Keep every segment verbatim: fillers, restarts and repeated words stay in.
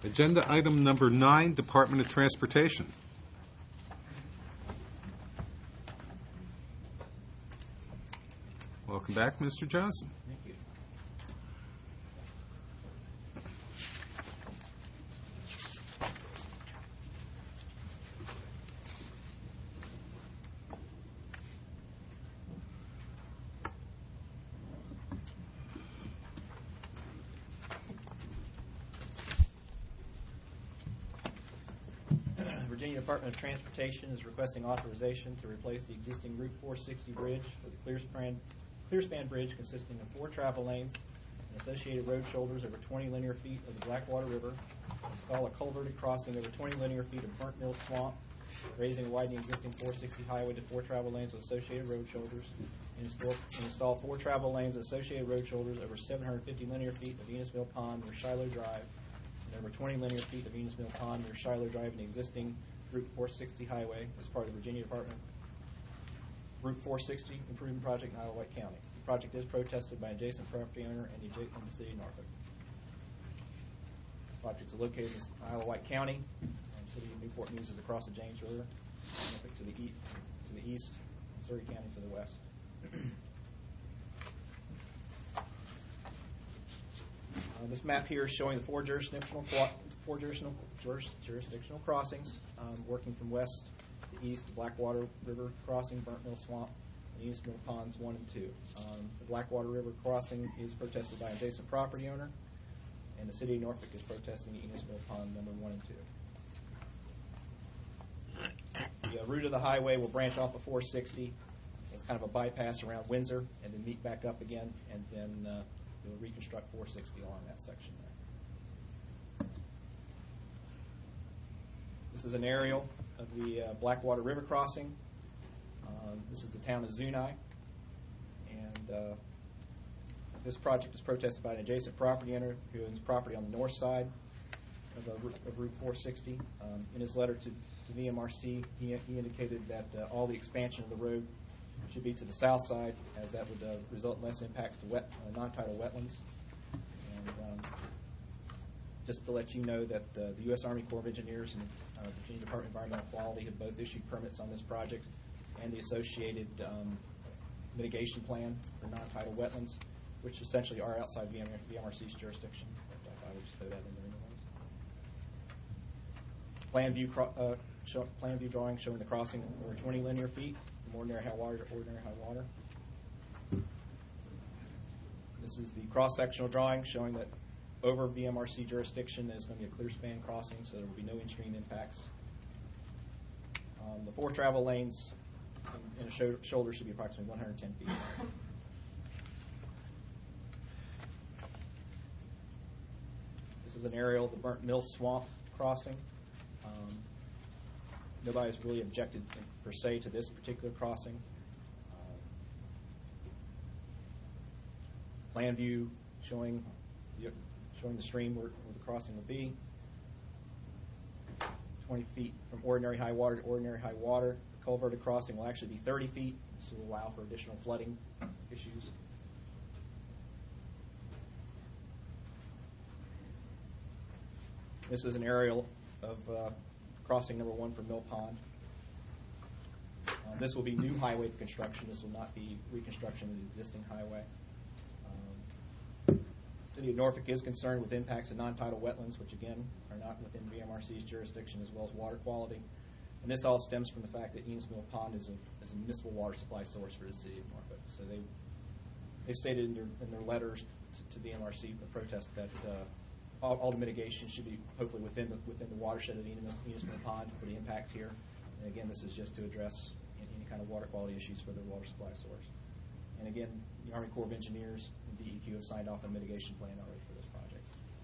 Agenda item number nine, Department of Transportation. Welcome back, Mister Johnson. Thank you. Virginia Department of Transportation is requesting authorization to replace the existing Route four sixty bridge with a clearspan, clearspan bridge consisting of four travel lanes and associated road shoulders over twenty linear feet of the Blackwater River, install a culverted crossing over twenty linear feet of Burnt Mill Swamp, raising and widening existing four sixty highway to four travel lanes with associated road shoulders, and install, and install four travel lanes and associated road shoulders over seven hundred fifty linear feet of Enos Mill Pond near Shiloh Drive, and over twenty linear feet of Enos Mill Pond near Shiloh Drive in the existing Route four sixty highway as part of the Virginia Department Route four sixty Improvement Project in Isle of Wight County. The project is protested by adjacent property owner and the, and the city of Norfolk. The project is located in Isle of Wight County. The city of Newport News is across the James River, Norfolk to the, e to the east, and Surrey County to the west. Uh, this map here is showing the four jurisdictional four jurisdictional, juris, jurisdictional crossings, um, working from west to east, the Blackwater River crossing, Burnt Mill Swamp, and Enos Mill Ponds one and two. Um, the Blackwater River crossing is protested by adjacent property owner, and the city of Norfolk is protesting the Enos Mill Pond number one and two. The uh, route of the highway will branch off of four sixty. It's kind of a bypass around Windsor, and then meet back up again, and then uh, they'll reconstruct four sixty along that section there. This is an aerial of the uh, Blackwater River crossing. Um, this is the town of Zuni, and uh, this project is protested by an adjacent property owner who owns property on the north side of, uh, of Route four sixty. Um, in his letter to, to V M R C, he, he indicated that uh, all the expansion of the road should be to the south side, as that would uh, result in less impacts to wet, uh, non-tidal wetlands. And um, just to let you know that uh, the U S Army Corps of Engineers and uh, Virginia Department of Environmental Quality have both issued permits on this project and the associated um, mitigation plan for non-tidal wetlands, which essentially are outside V M R C's jurisdiction. But I would just throw that in there anyways. Plan view, uh, show, plan view drawing showing the crossing over twenty linear feet from ordinary high water to ordinary high water. This is the cross-sectional drawing showing that over V M R C jurisdiction, there's going to be a clear span crossing, so there will be no in-stream impacts. Um, the four travel lanes in, in a sh shoulder should be approximately one hundred ten feet. This is an aerial of the Burnt Mill Swamp crossing. Um, nobody has really objected in, per se to this particular crossing. Uh, plan view showing the showing the stream where, where the crossing will be. twenty feet from ordinary high water to ordinary high water. The culverted crossing will actually be thirty feet, so will allow for additional flooding issues. This is an aerial of uh, crossing number one for Mill Pond. Uh, this will be new highway construction. This will not be reconstruction of the existing highway. The City of Norfolk is concerned with impacts of non-tidal wetlands, which again are not within V M R C's jurisdiction, as well as water quality. And this all stems from the fact that Enos Mill Pond is a, is a municipal water supply source for the City of Norfolk. So they they stated in their, in their letters to, to V M R C a protest that uh, all, all the mitigation should be hopefully within the, within the watershed of Enos, Enos Mill Pond for the impacts here. And again, this is just to address any, any kind of water quality issues for their water supply source. And again, the Army Corps of Engineers and D E Q have signed off a mitigation plan already for this project.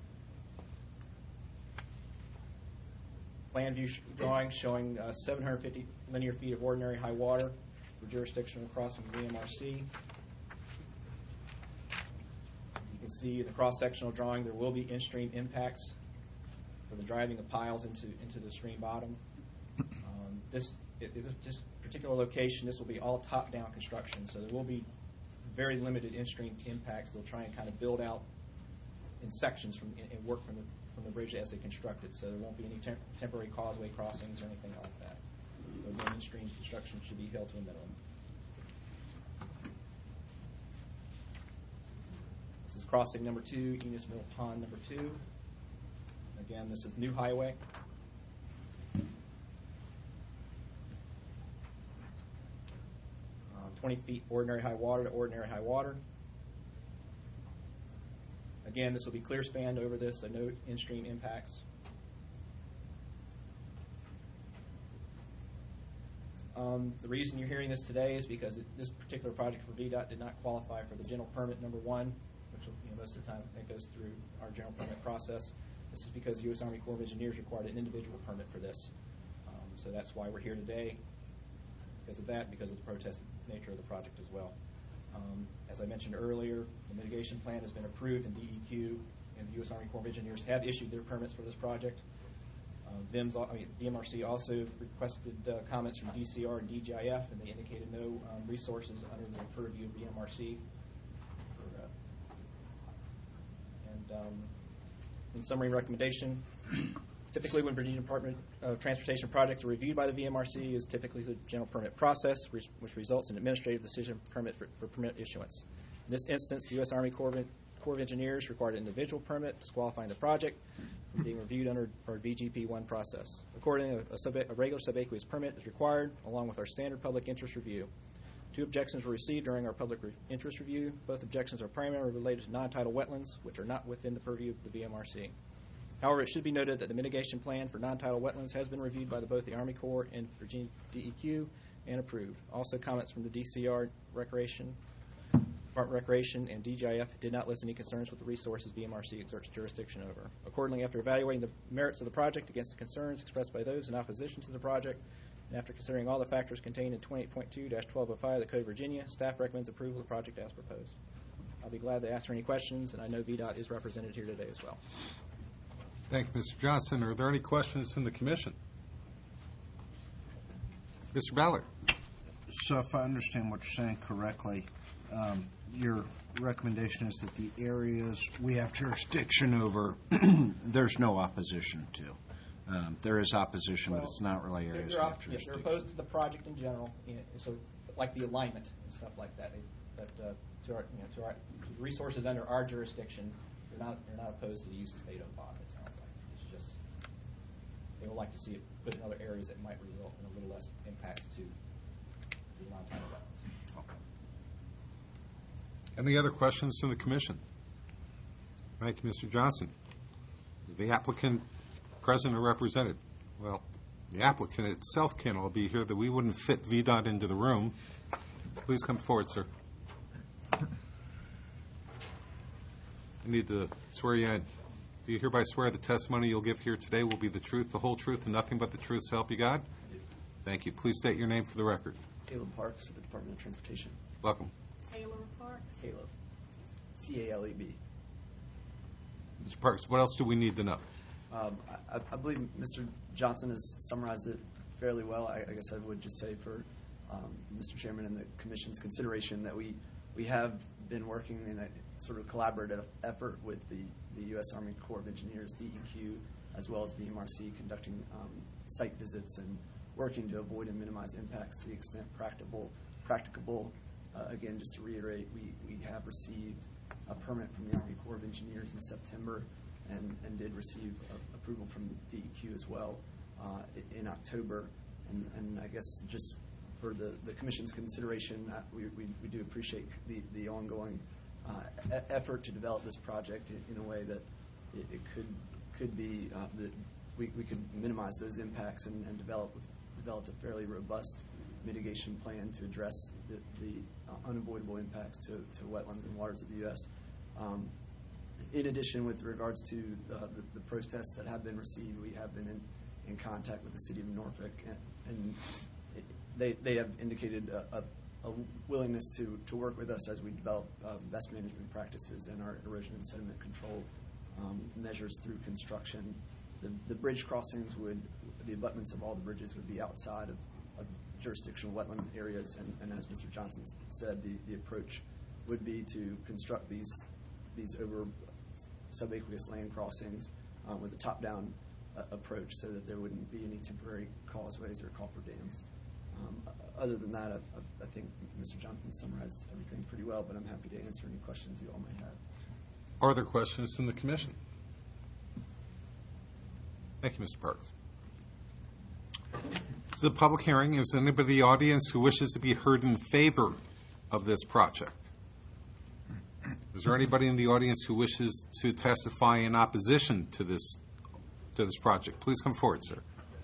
Plan view sh drawing showing uh, seven hundred fifty linear feet of ordinary high water for jurisdictional crossing V M R C. As you can see in the cross-sectional drawing, there will be in-stream impacts for the driving of piles into, into the stream bottom. Um, this, it, this particular location, this will be all top-down construction, so there will be very limited in-stream impacts. They'll try and kind of build out in sections from and work from the from the bridge as they construct it, so there won't be any temp temporary causeway crossings or anything like that. The mainstream construction should be held to a minimum. This is crossing number two, Enos Mill Pond number two. Again, this is new highway. Uh, twenty feet ordinary high water to ordinary high water. Again, this will be clear spanned over this, so no in-stream impacts. Um, the reason you're hearing this today is because it, this particular project for V DOT did not qualify for the general permit number one, which you know, most of the time it goes through our general permit process. This is because the U S Army Corps of Engineers required an individual permit for this. Um, so that's why we're here today, because of that, because of the protested nature of the project as well. Um, as I mentioned earlier, the mitigation plan has been approved in D E Q, and the U S Army Corps of Engineers have issued their permits for this project. Uh, V I M's, I mean, V M R C also requested uh, comments from D C R and D G I F, and they indicated no um, resources under the purview of V M R C. For, uh, and um, in summary and recommendation, typically when Virginia Department of Transportation projects are reviewed by the V M R C is typically the general permit process, which, which results in administrative decision permit for, for permit issuance. In this instance, the U S Army Corps of, Corps of Engineers required an individual permit disqualifying the project from being reviewed under our V G P one process. Accordingly, a, a, sub, a regular subaqueous permit is required, along with our standard public interest review. Two objections were received during our public re interest review. Both objections are primarily related to non-tidal wetlands, which are not within the purview of the V M R C. However, it should be noted that the mitigation plan for non-tidal wetlands has been reviewed by the, both the Army Corps and Virginia D E Q and approved. Also, comments from the D C R Recreation, Department of Recreation, and D G I F did not list any concerns with the resources V M R C exerts jurisdiction over. Accordingly, after evaluating the merits of the project against the concerns expressed by those in opposition to the project, and after considering all the factors contained in twenty-eight point two dash twelve oh five of the Code of Virginia, staff recommends approval of the project as proposed. I'll be glad to answer any questions, and I know V DOT is represented here today as well. Thank you, Mister Johnson. Are there any questions from the Commission? Mister Ballard. So if I understand what you're saying correctly, um, your recommendation is that the areas we have jurisdiction over, there's no opposition to. Um, there is opposition, well, but it's not really areas we have yeah, jurisdiction. they're opposed to the project in general, you know, so like the alignment and stuff like that. They, but uh, to our, you know, to our to the resources under our jurisdiction, they're not they're not opposed to the use of state-owned bond. It sounds like it's just they would like to see it put in other areas that might result in a little less impacts to the non-tidal wetlands. Okay. Any other questions from the Commission? Thank you, Mister Johnson. Is the applicant present or represented? Well, the applicant itself can all be here, that we wouldn't fit V DOT into the room. Please come forward, sir. I need to swear you in. Do you hereby swear the testimony you'll give here today will be the truth, the whole truth, and nothing but the truth, so help you God? Thank you. Please state your name for the record. Caleb Parks with the Department of Transportation. Welcome. Taylor Parks. Caleb. C A L E B. Mister Parks, what else do we need to know? Um, I, I believe Mister Johnson has summarized it fairly well. I, I guess I would just say for um, Mister Chairman and the Commission's consideration that we, we have been working in a sort of collaborative effort with the, the U S Army Corps of Engineers, D E Q, as well as V M R C, conducting um, site visits and working to avoid and minimize impacts to the extent practicable. practicable. Uh, again, just to reiterate, we, we have received a permit from the Army Corps of Engineers in September and, and did receive a, approval from D E Q as well uh, in October. And, and I guess just for the, the Commission's consideration, uh, we, we, we do appreciate the, the ongoing uh, e effort to develop this project in, in a way that it, it could could be uh, that we, we could minimize those impacts and, and develop developed a fairly robust mitigation plan to address the, the uh, unavoidable impacts to, to wetlands and waters of the U S Um, in addition, with regards to uh, the, the protests that have been received, we have been in, in contact with the City of Norfolk, and, and it, they, they have indicated a, a, a willingness to, to work with us as we develop uh, best management practices and our erosion and sediment control um, measures through construction. The, the bridge crossings would, the abutments of all the bridges would be outside of, of jurisdictional wetland areas, and, and as Mister Johnson said, the, the approach would be to construct these these over subaqueous land crossings um, with a top-down uh, approach so that there wouldn't be any temporary causeways or call for dams. Um, other than that, I, I, I think Mister Johnson summarized everything pretty well, but I'm happy to answer any questions you all might have. Are there questions from the commission? Thank you, Mister Parks. This is a public hearing. Is there anybody in the audience who wishes to be heard in favor of this project? Is there anybody in the audience who wishes to testify in opposition to this to this project? Please come forward, sir.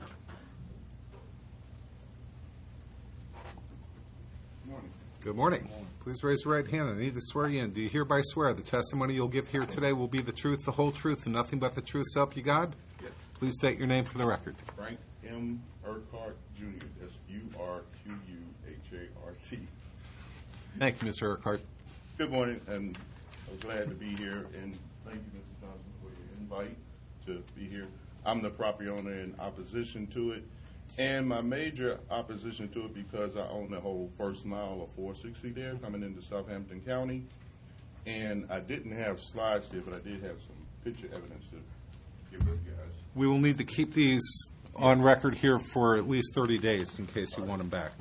Morning. Good morning. Please raise your right hand. I need to swear you in. Do you hereby swear the testimony you'll give here today will be the truth, the whole truth, and nothing but the truth, so help you God? Yes. Please state your name for the record. Frank M. Urquhart, Junior That's U R Q U H A R T. Thank you, Mister Urquhart. Good morning, and I'm glad to be here, and thank you, Mister Johnson, for your invite to be here. I'm the property owner in opposition to it, and my major opposition to it because I own the whole first mile of four sixty there coming into Southampton County, and I didn't have slides there, but I did have some picture evidence to give you guys. We will need to keep these on record here for at least thirty days in case you want them back.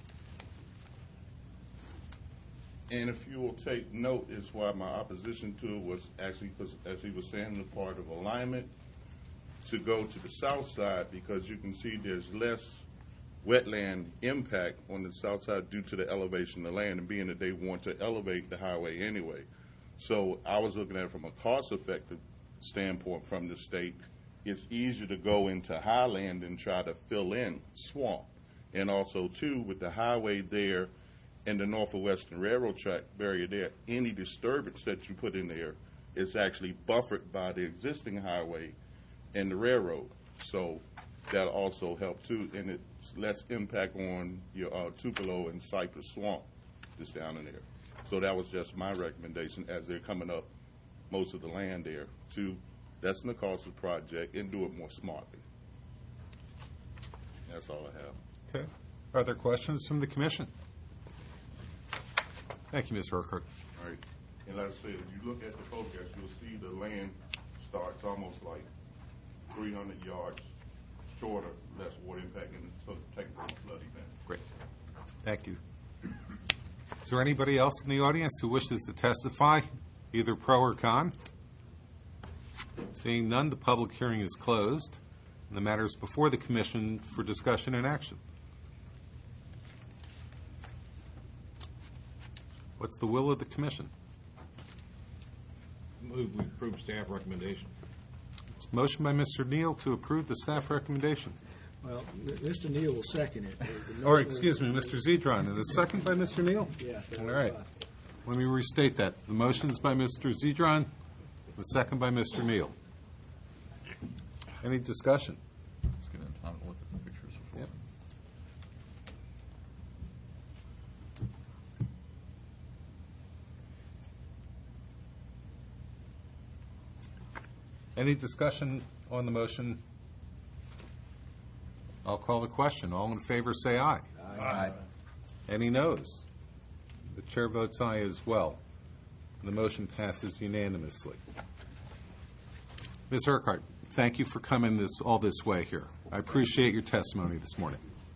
And if you will take note, is why my opposition to it was actually, because as he was saying, the part of alignment to go to the south side, because you can see there's less wetland impact on the south side due to the elevation of the land, and being that they want to elevate the highway anyway. So I was looking at it from a cost-effective standpoint from the state. It's easier to go into highland and try to fill in swamp. And also, too, with the highway there and the North and Western Railroad track barrier there, any disturbance that you put in there is actually buffered by the existing highway and the railroad. So that'll also help, too, and it's less impact on your uh, Tupelo and Cypress Swamp that's down in there. So that was just my recommendation as they're coming up most of the land there to lessen the cost of the project and do it more smartly. That's all I have. Okay. Are there questions from the commission? Thank you, Mister Urquhart. All right. And like I said, if you look at the photograph, you'll see the land starts almost like three hundred yards shorter, less water impact, and so take from a flood event. Great. Thank you. Is there anybody else in the audience who wishes to testify, either pro or con? Seeing none, the public hearing is closed, and the matter is before the commission for discussion and action. What's the will of the commission? Move we approve staff recommendation. It's a motion by Mister Neal to approve the staff recommendation. Well, M- Mister Neal will second it. The- the Or, motion- excuse me, Mister Zedron, and a second by Mister Neal? Yeah. so, All right. uh, Let me restate that. The motion is by Mister Zedron, the second by Mister Neal. Any discussion? Let's get in time to look at the pictures before. Yep. Any discussion on the motion? I'll call the question. All in favor, say aye. Aye. Any noes? The chair votes aye as well. The motion passes unanimously. Miz Urquhart, thank you for coming this all this way here. I appreciate your testimony this morning.